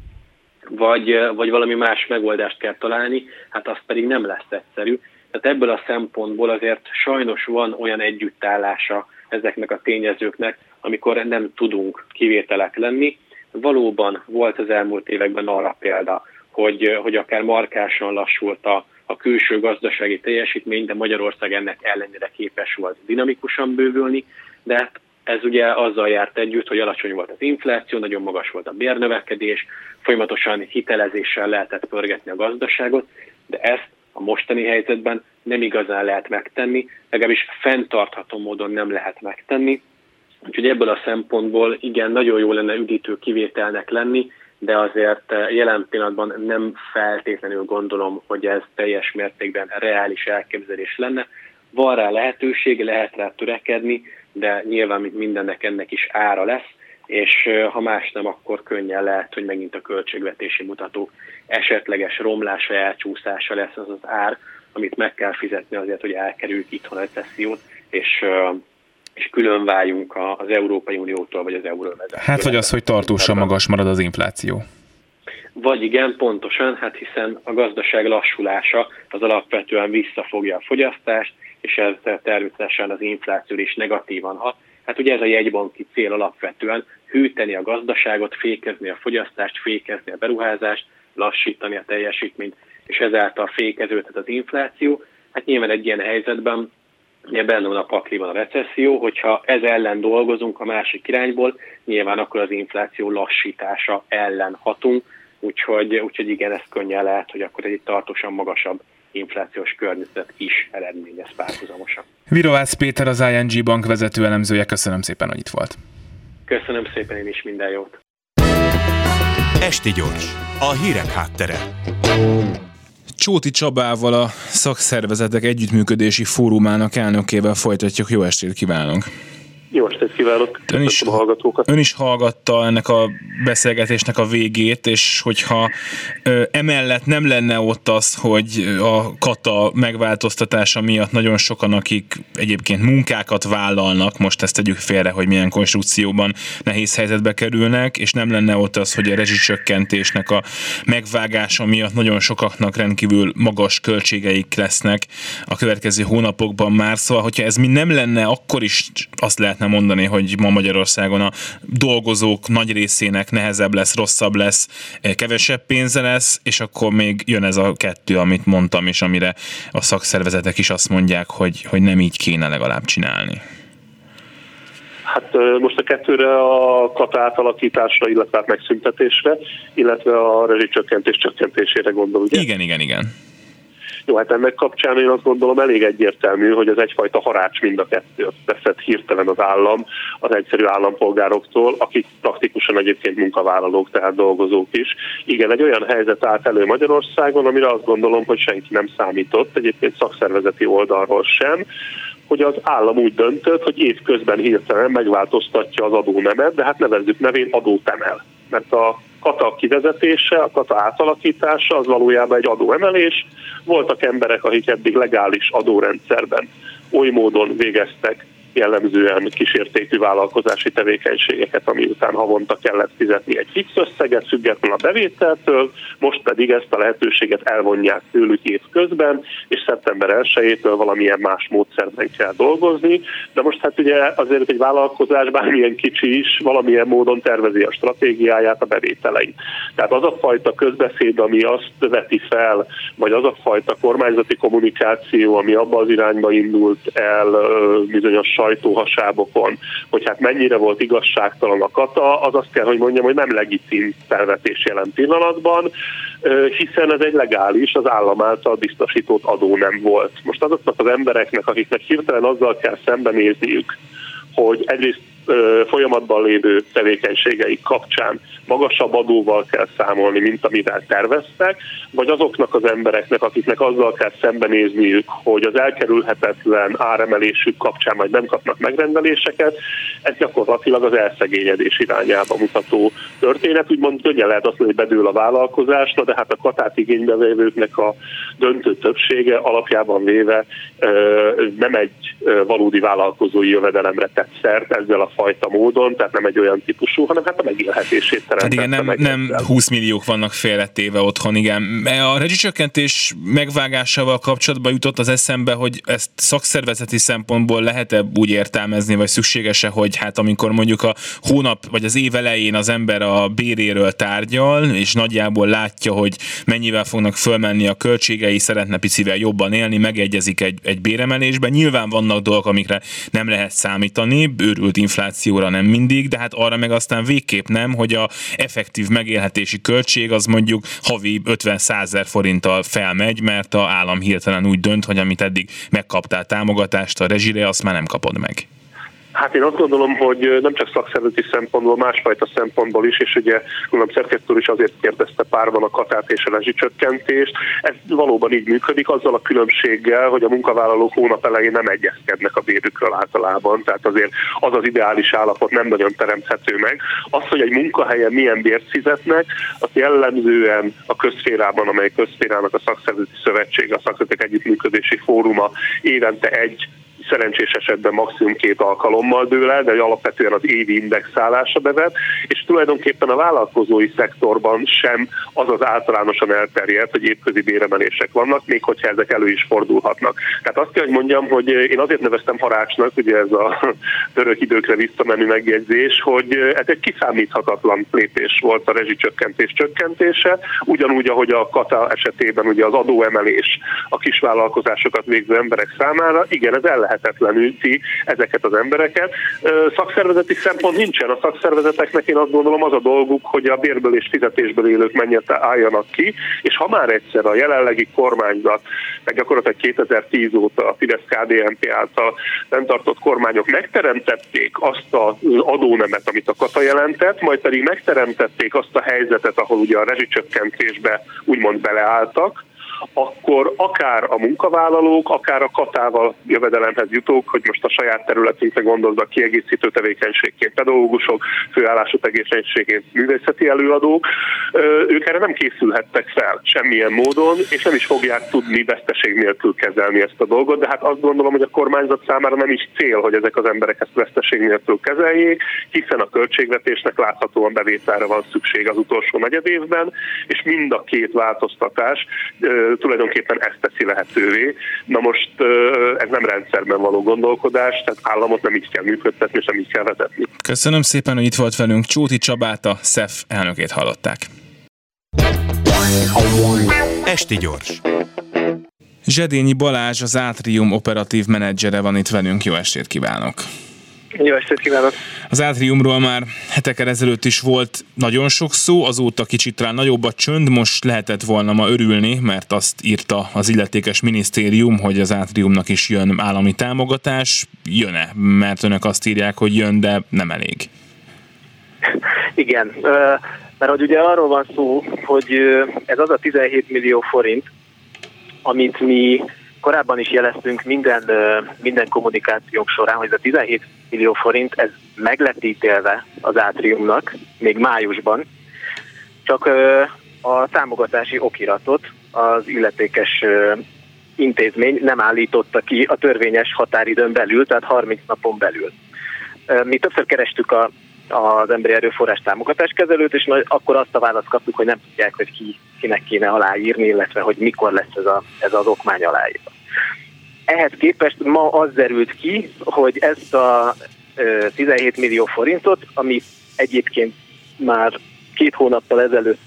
Speaker 3: vagy valami más megoldást kell találni, hát az pedig nem lesz egyszerű. Tehát ebből a szempontból azért sajnos van olyan együttállása ezeknek a tényezőknek, amikor nem tudunk kivételek lenni. Valóban volt az elmúlt években arra példa, hogy akár markánsan lassult a külső gazdasági teljesítmény, de Magyarország ennek ellenére képes volt dinamikusan bővülni, de hát ez ugye azzal járt együtt, hogy alacsony volt az infláció, nagyon magas volt a bérnövekedés, folyamatosan hitelezéssel lehetett pörgetni a gazdaságot, de ezt a mostani helyzetben nem igazán lehet megtenni, legalábbis fenntartható módon nem lehet megtenni. Úgyhogy ebből a szempontból igen, nagyon jó lenne üdítő kivételnek lenni, de azért jelen pillanatban nem feltétlenül gondolom, hogy ez teljes mértékben reális elképzelés lenne. Van rá lehetőség, lehet rá törekedni, de nyilván mint mindennek ennek is ára lesz, és ha más nem, akkor könnyen lehet, hogy megint a költségvetési mutatók esetleges romlása, elcsúszása lesz az az ár, amit meg kell fizetni azért, hogy elkerüljük itthon a recessziót, és külön váljunk az Európai Uniótól, vagy az euróvezetőtől.
Speaker 5: Hát vagy az, hogy tartósan magas marad az infláció.
Speaker 3: Vagy igen, pontosan, hát hiszen a gazdaság lassulása az alapvetően visszafogja a fogyasztást, és ez természetesen az infláció is negatívan hat. Hát ugye ez a jegybanki cél alapvetően hűteni a gazdaságot, fékezni a fogyasztást, fékezni a beruházást, lassítani a teljesítményt, és ezáltal fékeződhet az infláció. Hát nyilván egy ilyen helyzetben ugye benne van a pakliban a recesszió, hogyha ez ellen dolgozunk a másik irányból, nyilván akkor az infláció lassítása ellen hatunk, úgyhogy igen, ez könnyen lehet, hogy akkor egy tartósan magasabb inflációs környezet is eredményez párhuzamosan.
Speaker 5: Virovácz Péter, az ING Bank vezető elemzője, köszönöm szépen, hogy itt volt.
Speaker 3: Köszönöm szépen én is, minden jót.
Speaker 1: Esti gyors, a hírek háttere.
Speaker 5: Csóti Csabával, a Szakszervezetek Együttműködési Fórumának elnökével folytatjuk. Jó estét kívánok!
Speaker 7: Jó estét kívánok!
Speaker 5: Ön is hallgatta ennek a beszélgetésnek a végét, és hogyha emellett nem lenne ott az, hogy a kata megváltoztatása miatt nagyon sokan, akik egyébként munkákat vállalnak, most ezt tegyük félre, hogy milyen konstrukcióban nehéz helyzetbe kerülnek, és nem lenne ott az, hogy a rezsicsökkentésnek a megvágása miatt nagyon sokaknak rendkívül magas költségeik lesznek a következő hónapokban már. Szóval, hogyha ez mind nem lenne, akkor is azt lehetne mondani, hogy ma Magyarországon a dolgozók nagy részének nehezebb lesz, rosszabb lesz, kevesebb pénze lesz, és akkor még jön ez a kettő, amit mondtam, és amire a szakszervezetek is azt mondják, hogy nem így kéne legalább csinálni.
Speaker 7: Hát most a kettőre, a kata átalakításra, illetve megszüntetésre, illetve a rezsicsökkentés csökkentésére gondol, ugye?
Speaker 5: Igen.
Speaker 7: Jó, hát ennek kapcsán én azt gondolom elég egyértelmű, hogy ez egyfajta harács mind a kettő. Beszed hirtelen az állam az egyszerű állampolgároktól, akik praktikusan egyébként munkavállalók, tehát dolgozók is. Igen, egy olyan helyzet állt elő Magyarországon, amire azt gondolom, hogy senki nem számított, egyébként szakszervezeti oldalról sem, hogy az állam úgy döntött, hogy évközben hirtelen megváltoztatja az adónemet, de hát nevezzük nevén adót emel. Mert a kata kivezetése, a kata átalakítása az valójában egy adóemelés. Voltak emberek, akik eddig legális adórendszerben oly módon végeztek jellemzően kísértékű vállalkozási tevékenységeket, ami után havonta kellett fizetni egy fix összeget, független a bevételtől, most pedig ezt a lehetőséget elvonják tőlük évközben, és szeptember 1-től valamilyen más módszerben kell dolgozni, de most hát ugye azért egy vállalkozás, bármilyen kicsi is, valamilyen módon tervezi a stratégiáját, a bevételeit. Tehát az a fajta közbeszéd, ami azt veti fel, vagy az a fajta kormányzati kommunikáció, ami abba az irányba indult el bizonyos sajtóhasábokon, hogy hát mennyire volt igazságtalan a kata, az azt kell, hogy mondjam, hogy nem legitim felvetés jelen pillanatban, hiszen ez egy legális, az állam által biztosított adó nem volt. Most azoknak az embereknek, akiknek hirtelen azzal kell szembenézniük, hogy egyrészt folyamatban lévő tevékenységeik kapcsán magasabb adóval kell számolni, mint amivel terveztek, vagy azoknak az embereknek, akiknek azzal kell szembenézniük, hogy az elkerülhetetlen áremelésük kapcsán majd nem kapnak megrendeléseket, ez gyakorlatilag az elszegényedés irányába mutató történet. Úgymond könnyen lehet azt mondani, hogy bedől a vállalkozás, de hát a katát igénybevevőknek a döntő többsége alapjában véve nem egy valódi vállalkozói jövedelemre tett szert ezzel a fajta módon, tehát nem egy olyan típusú, hanem hát a megélhetését teremtette.
Speaker 5: Hát igen, nem 20 milliók vannak félretéve otthon, igen. A rezsicsökkentés megvágásával kapcsolatban jutott az eszembe, hogy ezt szakszervezeti szempontból lehet-e úgy értelmezni, vagy szükséges-e, hogy hát amikor mondjuk a hónap vagy az év elején az ember a béréről tárgyal, és nagyjából látja, hogy mennyivel fognak fölmenni a költségei, szeretne picivel jobban élni, megegyezik egy béremelésben. Nyilván vannak dolgok, amikre nem lehet számítani, őrült inflációra nem mindig, de hát arra meg aztán végképp nem, hogy a effektív megélhetési költség az mondjuk havi 50-100 000 forinttal felmegy, mert az állam hirtelen úgy dönt, hogy amit eddig megkaptál támogatást a rezsire, azt már nem kapod meg.
Speaker 7: Hát én azt gondolom, hogy nem csak szakszervezeti szempontból, másfajta szempontból is, és ugye gondolom szerkesztő is azért kérdezte párban a katát és a rezsicsökkentést. Ez valóban így működik, azzal a különbséggel, hogy a munkavállalók hónap elején nem egyezkednek a bérükről általában, tehát azért az az ideális állapot nem nagyon teremthető meg. Az, hogy egy munkahelyen milyen bért fizetnek, az jellemzően a közszférában, amely közszférának a szakszervezeti szövetsége, a szakszervezetek együttműködési fóruma évente egy, szerencsés esetben maximum 2 alkalommal dől el, de alapvetően az évi indexálása bevet, és tulajdonképpen a vállalkozói szektorban sem az az általánosan elterjedt, hogy évközi béremelések vannak, még hogyha ezek elő is fordulhatnak. Tehát azt kell, hogy mondjam, hogy én azért neveztem harácsnak, ugye ez a török időkre visszamenő megjegyzés, hogy ez egy kiszámíthatatlan lépés volt a rezsicsökkentés csökkentése, ugyanúgy, ahogy a kata esetében ugye az adóemelés a kisvállalkozásokat végző emberek számára, igen, ez ellehetetleníti ezeket az embereket. Szakszervezeti szempont nincsen. A szakszervezeteknek én azt gondolom az a dolguk, hogy a bérből és fizetésből élők mennyit álljanak ki, és ha már egyszer a jelenlegi kormányzat, meg gyakorlatilag 2010 óta a Fidesz-KDNP által nem tartott kormányok megteremtették azt az adónemet, amit a kata jelentett, majd pedig megteremtették azt a helyzetet, ahol ugye a rezsicsökkentésbe úgymond beleálltak, akkor akár a munkavállalók, akár a katával jövedelemhez jutók, hogy most a saját területünkre gondolva kiegészítő tevékenységként pedagógusok, főállású tevékenységként művészeti előadók, ők erre nem készülhettek fel semmilyen módon, és nem is fogják tudni veszteség nélkül kezelni ezt a dolgot, de hát azt gondolom, hogy a kormányzat számára nem is cél, hogy ezek az emberek ezt veszteség nélkül kezeljék, hiszen a költségvetésnek láthatóan bevételre van szükség az utolsó negyedévben, és mind a két változtatás tulajdonképpen ezt teszi lehetővé. Na most ez nem rendszerben való gondolkodás, tehát államot nem így kell működtetni, és nem így kell vezetni.
Speaker 5: Köszönöm szépen, hogy itt volt velünk. Csóti Csabát, a SZEF elnökét hallották.
Speaker 1: Esti gyors.
Speaker 5: Zsedényi Balázs, az Átrium operatív menedzsere van itt velünk. Jó estét kívánok!
Speaker 8: Jó estét kívánok!
Speaker 5: Az Átriumról már hetekkel ezelőtt is volt nagyon sok szó, azóta kicsit talán nagyobb a csönd, most lehetett volna ma örülni, mert azt írta az illetékes minisztérium, hogy az Átriumnak is jön állami támogatás. Jön-e? Mert önök azt írják, hogy jön, de nem elég.
Speaker 8: Igen, mert hogy ugye arról van szó, hogy ez az a 17 millió forint, amit mi korábban is jeleztünk minden kommunikációnk során, hogy ez a 17 millió forint, ez meg lett ítélve az Átriumnak, még májusban, csak a támogatási okiratot az illetékes intézmény nem állította ki a törvényes határidőn belül, tehát 30 napon belül. Mi többször kerestük az emberi erőforrás támogatáskezelőt, és akkor azt a választ kaptuk, hogy nem tudják, hogy kinek kéne aláírni, illetve hogy mikor lesz ez az okmány aláírva. Ehhez képest ma az derült ki, hogy ezt a 17 millió forintot, ami egyébként már 2 hónappal ezelőtt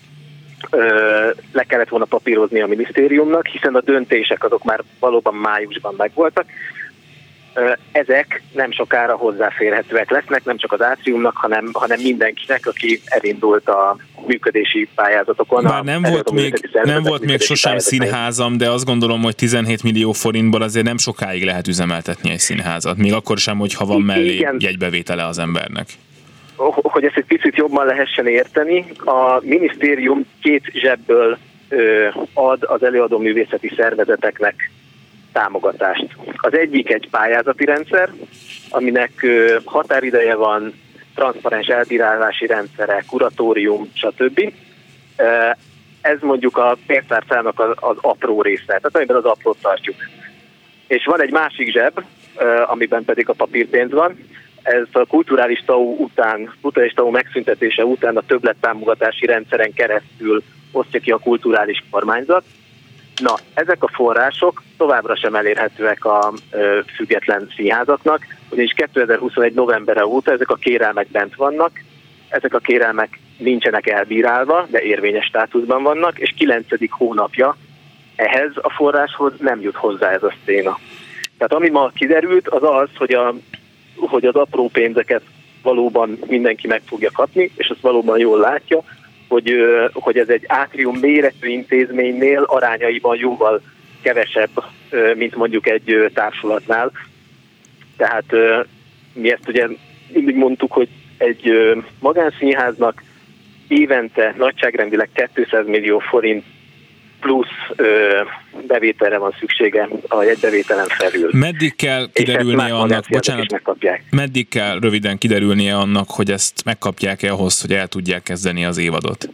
Speaker 8: le kellett volna papírozni a minisztériumnak, hiszen a döntések azok már valóban májusban megvoltak. Ezek nem sokára hozzáférhetőek lesznek, nem csak az átriumnak, hanem mindenkinek, aki elindult a működési pályázatokon.
Speaker 5: Már nem volt még sosem színházam, de azt gondolom, hogy 17 millió forintból azért nem sokáig lehet üzemeltetni egy színházat, még akkor sem, hogyha van mellé jegybevétele az embernek.
Speaker 8: Hogy ezt egy picit jobban lehessen érteni, a minisztérium 2 zsebből ad az előadó művészeti szervezeteknek támogatást. Az egyik egy pályázati rendszer, aminek határideje van, transzparens elbírálási rendszere, kuratórium, stb. Ez mondjuk a pénztárcának az apró része, tehát amiben az aprót tartjuk. És van egy másik zseb, amiben pedig a papírpénz van. Ez a kulturális TAU megszüntetése után a többlettámogatási rendszeren keresztül osztja ki a kulturális kormányzat. Na, ezek a források továbbra sem elérhetőek a független színházaknak, ugyanis 2021. novembere óta ezek a kérelmek bent vannak, ezek a kérelmek nincsenek elbírálva, de érvényes státuszban vannak, és 9. hónapja ehhez a forráshoz nem jut hozzá ez a széna. Tehát ami ma kiderült, az az, hogy az apró pénzeket valóban mindenki meg fogja kapni, és azt valóban jól látja, hogy ez egy átrium méretű intézménynél arányaiban jóval kevesebb, mint mondjuk egy társulatnál. Tehát mi ezt ugye mindig mondtuk, hogy egy magánszínháznak évente nagyságrendileg 200 millió forint plusz bevételre van szüksége a jegybevételen felül.
Speaker 5: Meddig kell kiderülnie annak, meddig kell röviden kiderülnie annak, hogy ezt megkapják-e ahhoz, hogy el tudják kezdeni az évadot?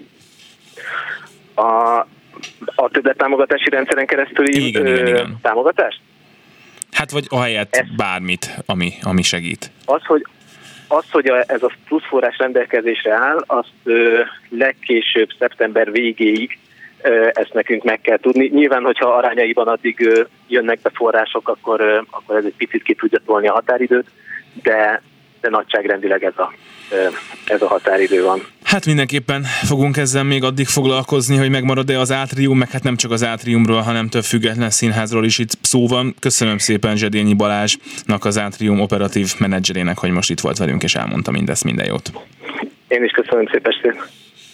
Speaker 8: A többlettámogatási rendszeren keresztüli
Speaker 5: igen.
Speaker 8: támogatást?
Speaker 5: Hát vagy ahelyett bármit, ami segít.
Speaker 8: Az, hogy ez a plusz forrás rendelkezésre áll, azt legkésőbb szeptember végéig ezt nekünk meg kell tudni. Nyilván, hogyha arányaiban addig jönnek be források, akkor ez egy picit ki tudja tolni a határidőt, de nagyságrendileg ez a határidő van.
Speaker 5: Hát mindenképpen fogunk ezzel még addig foglalkozni, hogy megmarad-e az átrium, meg hát nem csak az átriumról, hanem több független színházról is itt szó van. Köszönöm szépen Zsedényi Balázsnak, az átrium operatív menedzserének, hogy most itt volt velünk és elmondta mindezt, minden jót.
Speaker 8: Én is köszönöm szépen, estét.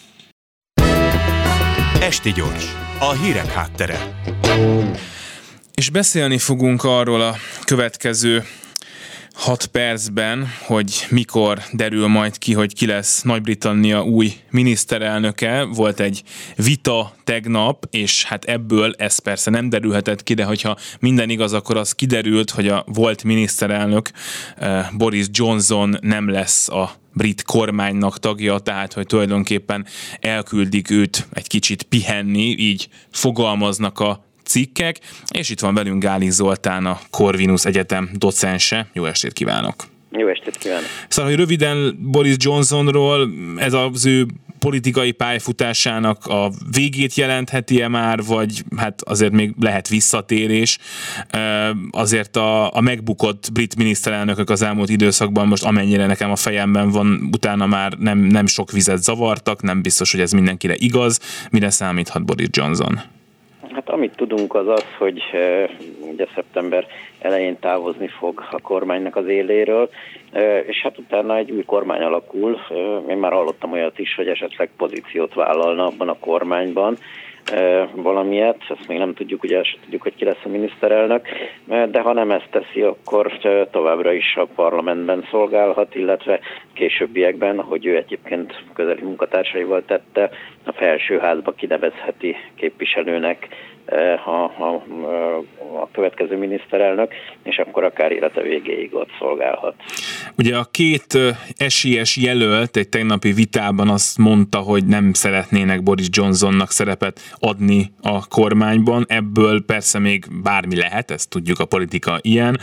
Speaker 1: Esti gyors, a hírek háttere.
Speaker 5: És beszélni fogunk arról a következő 6 percben, hogy mikor derül majd ki, hogy ki lesz Nagy-Britannia új miniszterelnöke. Volt egy vita tegnap, és hát ebből ez persze nem derülhetett ki, de hogyha minden igaz, akkor az kiderült, hogy a volt miniszterelnök Boris Johnson nem lesz a brit kormánynak tagja, tehát hogy tulajdonképpen elküldik őt egy kicsit pihenni, így fogalmaznak a cikkek, és itt van velünk Gálik Zoltán, a Corvinus Egyetem docense. Jó estét kívánok!
Speaker 9: Jó estét kívánok!
Speaker 5: Szóval, hogy röviden Boris Johnsonról, ez az ő politikai pályafutásának a végét jelentheti-e már, vagy hát azért még lehet visszatérés. Azért a megbukott brit miniszterelnökök az elmúlt időszakban, most amennyire nekem a fejemben van, utána már nem sok vizet zavartak, nem biztos, hogy ez mindenkire igaz. Mire számíthat Boris Johnson?
Speaker 9: Hát amit tudunk az az, hogy ugye szeptember elején távozni fog a kormánynak az éléről, és hát utána egy új kormány alakul. Én már hallottam olyat is, hogy esetleg pozíciót vállalna abban a kormányban, valamilyet, ezt még nem tudjuk, ugye azt tudjuk, hogy ki lesz a miniszterelnök, de ha nem ezt teszi, akkor továbbra is a parlamentben szolgálhat, illetve későbbiekben, ahogy ő egyébként közeli munkatársaival tette, a felsőházba kinevezheti képviselőnek a következő miniszterelnök, és akkor akár élete végéig ott szolgálhat.
Speaker 5: Ugye a két esélyes jelölt egy tegnapi vitában azt mondta, hogy nem szeretnének Boris Johnsonnak szerepet adni a kormányban. Ebből persze még bármi lehet, ezt tudjuk, a politika ilyen,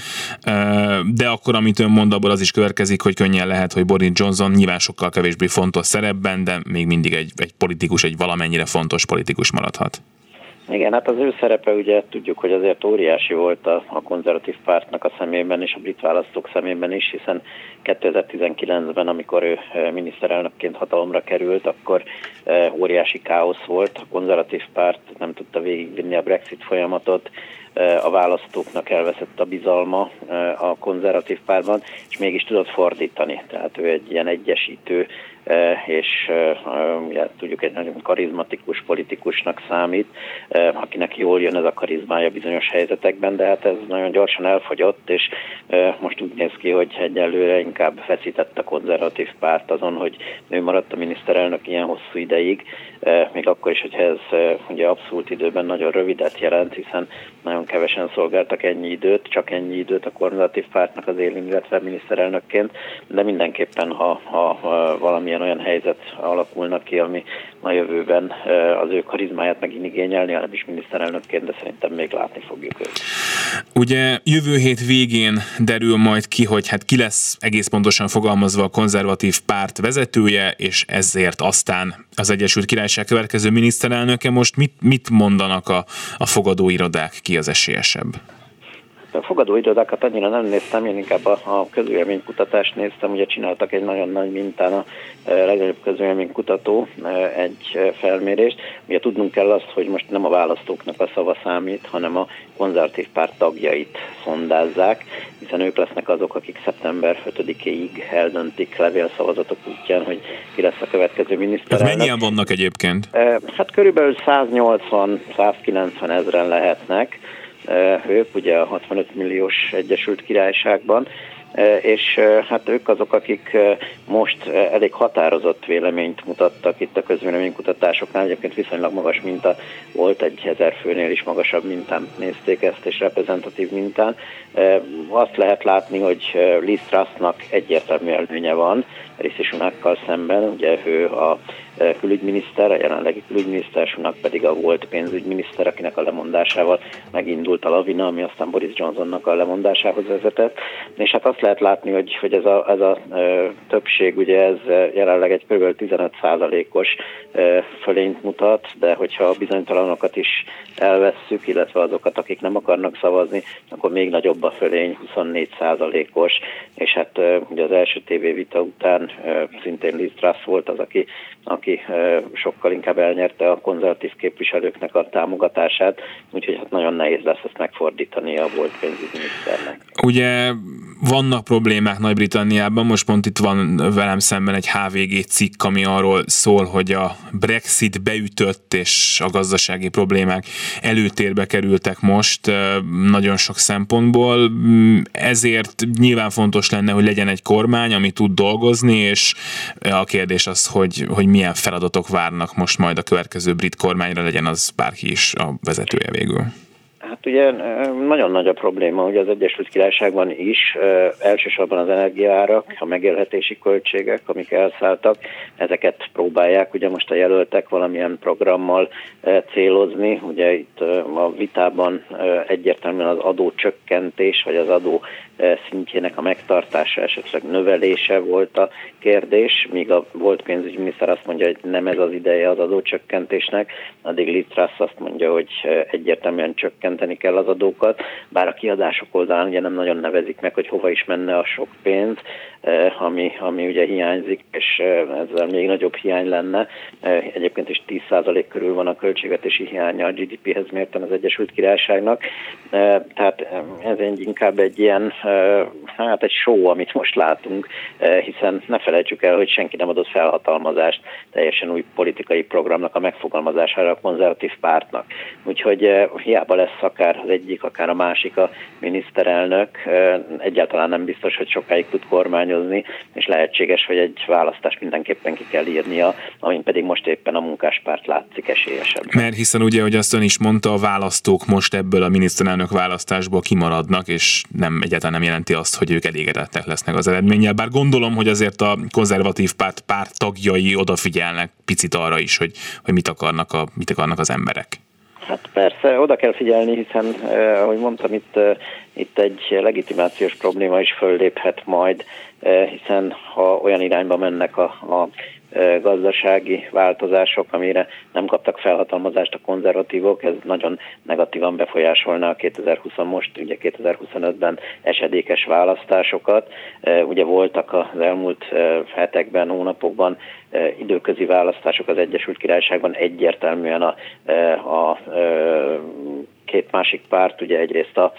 Speaker 5: de akkor, amit ön mond, abból az is következik, hogy könnyen lehet, hogy Boris Johnson nyilván sokkal kevésbé fontos szerepben, de még mindig egy politikus, egy valamennyire fontos politikus maradhat.
Speaker 9: Igen, hát az ő szerepe ugye tudjuk, hogy azért óriási volt a konzervatív pártnak a szemében és a brit választók szemében is, hiszen 2019-ben, amikor ő miniszterelnökként hatalomra került, akkor óriási káosz volt. A konzervatív párt nem tudta végigvinni a Brexit folyamatot, a választóknak elveszett a bizalma a konzervatív pártban, és mégis tudott fordítani. Tehát ő egy ilyen egyesítő, és ugye, tudjuk, egy nagyon karizmatikus politikusnak számít, akinek jól jön ez a karizmája bizonyos helyzetekben, de hát ez nagyon gyorsan elfogyott, és most úgy néz ki, hogy egyelőre inkább feszített a konzervatív párt azon, hogy ő maradt a miniszterelnök ilyen hosszú ideig, még akkor is, hogyha ez ugye abszolút időben nagyon rövidet jelent, hiszen nagyon kevesen szolgáltak csak ennyi időt a konzervatív pártnak az élén, illetve miniszterelnökként, de mindenképpen, ha valamilyen olyan helyzet alakulnak ki, ami a jövőben az ő karizmáját megint igényelni, nem is miniszterelnökként, de szerintem még látni fogjuk őt.
Speaker 5: Ugye jövő hét végén derül majd ki, hogy hát ki lesz egész pontosan fogalmazva a konzervatív párt vezetője, és ezért aztán az Egyesült Királyság következő miniszterelnöke. Most mit mondanak a fogadóirodák, ki az esélyesebb?
Speaker 9: A fogadóirodákat annyira nem néztem, én inkább a közvéleménykutatást néztem, ugye csináltak egy nagyon nagy mintán a legnagyobb közvéleménykutató egy felmérést. Ugye tudnunk kell azt, hogy most nem a választóknak a szava számít, hanem a konzervatív párt tagjait szondázzák, hiszen ők lesznek azok, akik szeptember 5-éig eldöntik levélszavazatok útján, hogy ki lesz a következő miniszterelnök.
Speaker 5: Ez mennyien vannak egyébként?
Speaker 9: Hát körülbelül 180-190 ezren lehetnek. Ők ugye a 65 milliós Egyesült Királyságban, és hát ők azok, akik most elég határozott véleményt mutattak itt a közvéleménykutatásoknál, egyébként viszonylag magas minta volt, 1000 főnél is magasabb mintán nézték ezt, és reprezentatív mintán. Azt lehet látni, hogy Liz Trussnak egyértelmű előnye van Rishi Sunakkal szemben, ugye ő a külügyminiszter, a jelenlegi külügyminiszter, Sunak pedig a volt pénzügyminiszter, akinek a lemondásával megindult a lavina, ami aztán Boris Johnsonnak a lemondásához vezetett. És hát azt lehet látni, hogy ez a többség, ugye ez jelenleg egy kb. 15%-os fölényt mutat, de hogyha a bizonytalanokat is elvesszük, illetve azokat, akik nem akarnak szavazni, akkor még nagyobb a fölény, 24%-os, és hát ugye az első tévévita után szintén Liz Truss volt az, aki sokkal inkább elnyerte a konzervatív képviselőknek a támogatását, úgyhogy hát nagyon nehéz lesz ezt megfordítani a volt pénzügyminiszternek.
Speaker 5: Ugye vannak problémák Nagy-Britanniában, most pont itt van velem szemben egy HVG cikk, ami arról szól, hogy a Brexit beütött, és a gazdasági problémák előtérbe kerültek most nagyon sok szempontból, ezért nyilván fontos lenne, hogy legyen egy kormány, ami tud dolgozni, és a kérdés az, hogy milyen feladatok várnak most majd a következő brit kormányra, legyen az bárki is a vezetője végül.
Speaker 9: Hát ugye nagyon nagy a probléma, ugye az Egyesült Királyságban is, elsősorban az energiaárak, a megélhetési költségek, amik elszálltak, ezeket próbálják ugye most a jelöltek valamilyen programmal célozni. Ugye itt a vitában egyértelműen az adócsökkentés, vagy az adó szintjének a megtartása, esetleg növelése volt a kérdés, míg a volt pénzügyminiszter azt mondja, hogy nem ez az ideje az adócsökkentésnek, addig Liz Truss azt mondja, hogy egyértelműen csökkenteni kell az adókat, bár a kiadások oldalán ugye nem nagyon nevezik meg, hogy hova is menne a sok pénz, ami ugye hiányzik, és ezzel még nagyobb hiány lenne. Egyébként is 10% körül van a költségvetési hiánya a GDP-hez mérten az Egyesült Királyságnak. Tehát ez inkább egy ilyen egy show, amit most látunk, hiszen ne felejtsük el, hogy senki nem adott felhatalmazást teljesen új politikai programnak a megfogalmazására a konzervatív pártnak. Úgyhogy hiába lesz akár az egyik, akár a másik a miniszterelnök, egyáltalán nem biztos, hogy sokáig tud kormányozni, és lehetséges, hogy egy választást mindenképpen ki kell írnia, amin pedig most éppen a munkáspárt látszik esélyesebb.
Speaker 5: Mert hiszen ugye, hogy azt ön is mondta, a választók most ebből a miniszterelnök választásból kimaradnak, és egyáltalán nem jelenti azt, hogy ők elégedettek lesznek az eredménnyel. Bár gondolom, hogy azért a konzervatív párt tagjai odafigyelnek picit arra is, hogy mit akarnak az emberek.
Speaker 9: Hát persze, oda kell figyelni, hiszen, ahogy mondtam, itt egy legitimációs probléma is fölléphet majd, hiszen ha olyan irányba mennek a gazdasági változások, amire nem kaptak felhatalmazást a konzervatívok, ez nagyon negatívan befolyásolná a 2025-ben esedékes választásokat. Ugye voltak az elmúlt hetekben, hónapokban időközi választások az Egyesült Királyságban, egyértelműen a két másik párt, ugye egyrészt a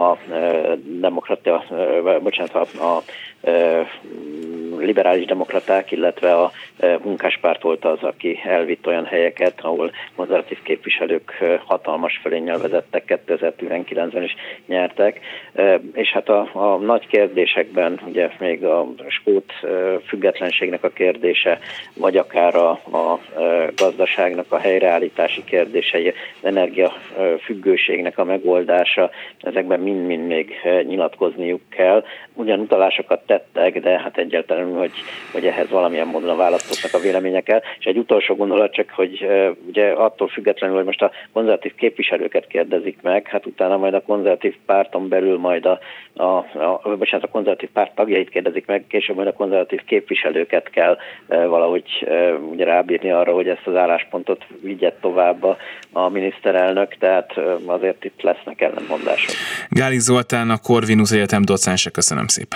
Speaker 9: liberális demokraták, illetve a munkáspárt volt az, aki elvitt olyan helyeket, ahol konzervatív képviselők hatalmas fölénnyel vezettek, 2019-ben is nyertek. És hát a nagy kérdésekben, ugye még a skót függetlenségnek a kérdése, vagy akár a gazdaságnak a helyreállítási kérdései, az energiafüggőségnek a megoldása, ezekben mind-mind még nyilatkozniuk kell. Ugyan utalásokat tettek, de hát egyáltalán, hogy ehhez valamilyen módon a választóknak a véleménye kell. És egy utolsó gondolat csak, hogy ugye attól függetlenül, hogy most a konzervatív képviselőket kérdezik meg, hát utána majd a konzervatív párton belül majd a konzervatív párt tagjait kérdezik meg, később majd a konzervatív képviselőket kell valahogy ugye rábírni arra, hogy ezt az álláspontot vigye tovább a miniszterelnök, tehát azért itt lesznek ellentmondások.
Speaker 5: Gálik Zoltán, a Corvinus Egyetem docense, köszönöm szépen.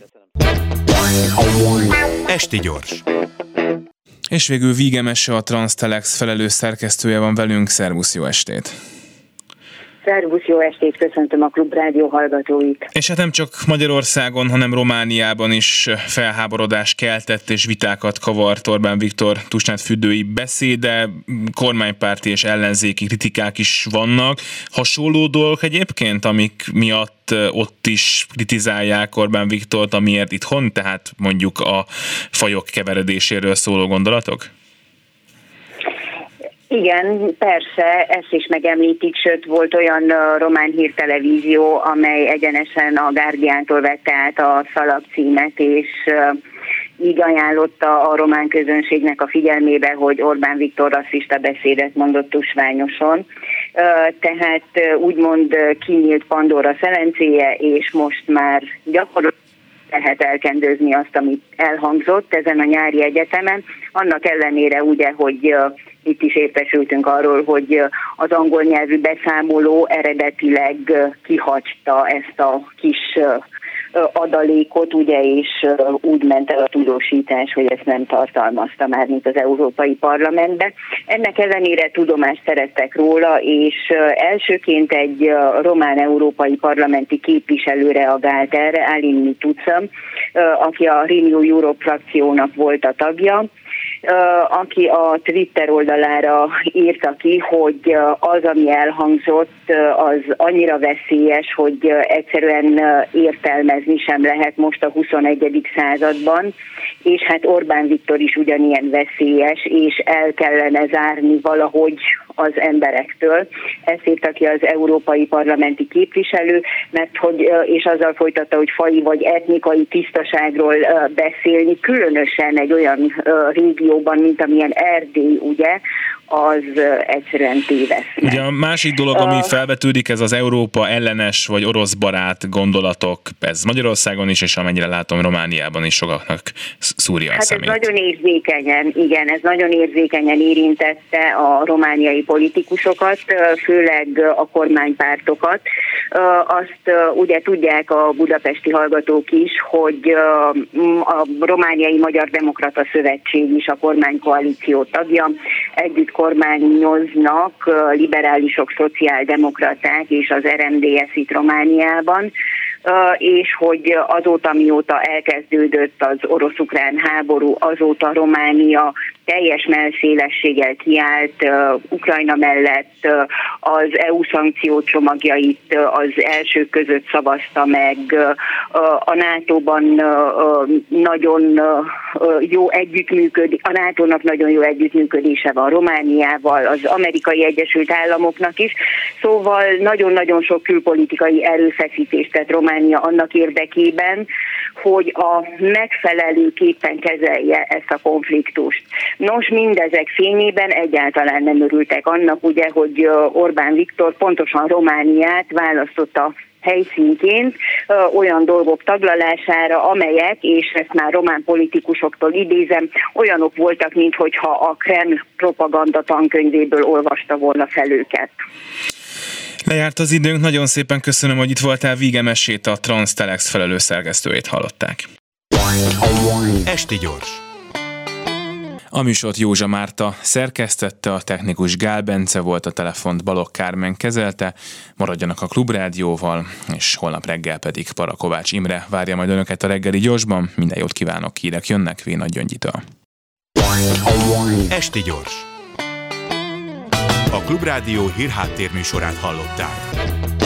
Speaker 1: Esti gyors.
Speaker 5: És végül Víge Mese, a Transtelex felelős szerkesztője van velünk. Szervusz, jó estét!
Speaker 10: Szervusz, jó estét, köszöntöm a Klubrádió hallgatóit.
Speaker 5: És hát nem csak Magyarországon, hanem Romániában is felháborodás keltett és vitákat kavart Orbán Viktor Tusnád-Fürdői beszéde, kormánypárti és ellenzéki kritikák is vannak. Hasonló dolgok egyébként, amik miatt ott is kritizálják Orbán Viktort, amiért itthon, tehát mondjuk a fajok keveredéséről szóló gondolatok?
Speaker 10: Igen, persze, ezt is megemlítik, sőt volt olyan román hírtelevízió, amely egyenesen a Guardiántól vette át a szalagcímet, és így ajánlotta a román közönségnek a figyelmébe, hogy Orbán Viktor rasszista beszédet mondott tusványoson. Tehát úgymond kinyílt Pandora szelencéje, és most már gyakorlatilag lehet elkendőzni azt, amit elhangzott ezen a nyári egyetemen. Annak ellenére ugye, hogy itt is értesültünk arról, hogy az angol nyelvű beszámoló eredetileg kihagyta ezt a kis adalékot, ugye, és úgy ment el a tudósítás, hogy ezt nem tartalmazta már, mint az Európai Parlamentben. Ennek ellenére tudomást szereztek róla, és elsőként egy román európai parlamenti képviselő reagált erre, Alin Mituca, aki a Renew Europe frakciónak volt a tagja, aki a Twitter oldalára írta ki, hogy az, ami elhangzott, az annyira veszélyes, hogy egyszerűen értelmezni sem lehet most a 21. században, és hát Orbán Viktor is ugyanilyen veszélyes, és el kellene zárni valahogy az emberektől. Ezt írta ki az európai parlamenti képviselő, mert hogy, és azzal folytatta, hogy faji vagy etnikai tisztaságról beszélni, különösen egy olyan régióban, mint amilyen Erdély, ugye, az egyszerűen tévesznek.
Speaker 5: Ugye a másik dolog, ami felvetődik, ez az Európa ellenes vagy orosz barát gondolatok. Ez Magyarországon is, és amennyire látom, Romániában is sokaknak szúrja a szemét.
Speaker 10: Hát ez nagyon érzékenyen, igen, ez nagyon érzékenyen érintette a romániai politikusokat, főleg a kormánypártokat. Azt ugye tudják a budapesti hallgatók is, hogy a Romániai Magyar Demokrata Szövetség is a kormánykoalíció tagja, együtt kormányoznak liberálisok, szociáldemokraták és az RMDSZ itt Romániában. és hogy azóta, mióta elkezdődött az orosz-ukrán háború, azóta Románia teljes mellszélességgel kiállt Ukrajna mellett, az EU szankciócsomagjait az elsők között szavazta meg, a NATO-ban nagyon jó együttműködés, a NATO-nak nagyon jó együttműködése van Romániával, az Amerikai Egyesült Államoknak is, szóval nagyon-nagyon sok külpolitikai erőfeszítést tett Románia annak érdekében, hogy a megfelelőképpen kezelje ezt a konfliktust. Nos, mindezek fényében egyáltalán nem örültek annak, ugye, hogy Orbán Viktor pontosan Romániát választotta helyszínként olyan dolgok taglalására, amelyek, és ezt már román politikusoktól idézem, olyanok voltak, minthogyha a Kreml propaganda tankönyvéből olvasta volna fel őket.
Speaker 5: Lejárt az időnk, nagyon szépen köszönöm, hogy itt voltál. Víge Mesét, a Transtelex felelős szerkesztőjét hallották.
Speaker 1: Esti gyors.
Speaker 5: A műsort Józsa Márta szerkesztette, a technikus Gál Bence volt, a telefont Balogh Kármen kezelte. Maradjanak a Klubrádióval, és holnap reggel pedig Parakovács Imre várja majd önöket a reggeli gyorsban. Minden jót kívánok, hírek jönnek Vénagy Gyöngyitől.
Speaker 1: Esti gyors. A Klubrádió hírháttérműsorát hallották.